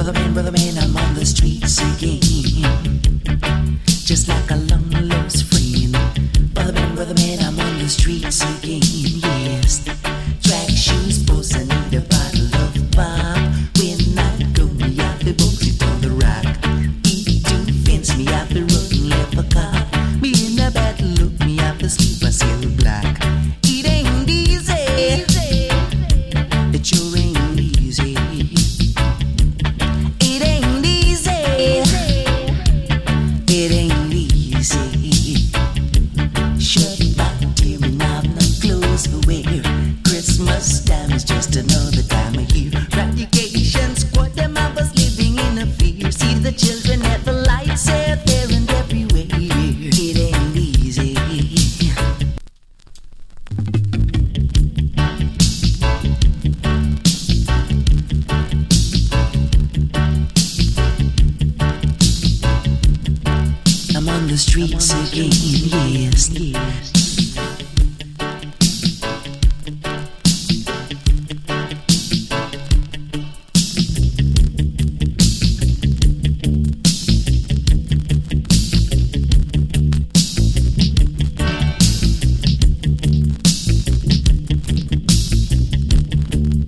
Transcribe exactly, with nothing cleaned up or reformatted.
Brother man, brother man, I'm on the streets again. Just like a long lost friend. Brother man, brother man, I'm on the streets again. Yes. Track shoes, boss, I need a bottle of pop. When I go, me out the box, it on the rock. Eat two fence, me out the road and left a car. Me in a bad look, me out the sleep, I still black. It ain't easy. It sure ain't easy. It ain't easy. It ain't easy. Shut back, tearing out no clothes to wear. Christmas time is just another time of year. Radiation squad, them of us living in a fear. See the children at the lights set there and everywhere. It ain't easy. I'm on the streets again, yes.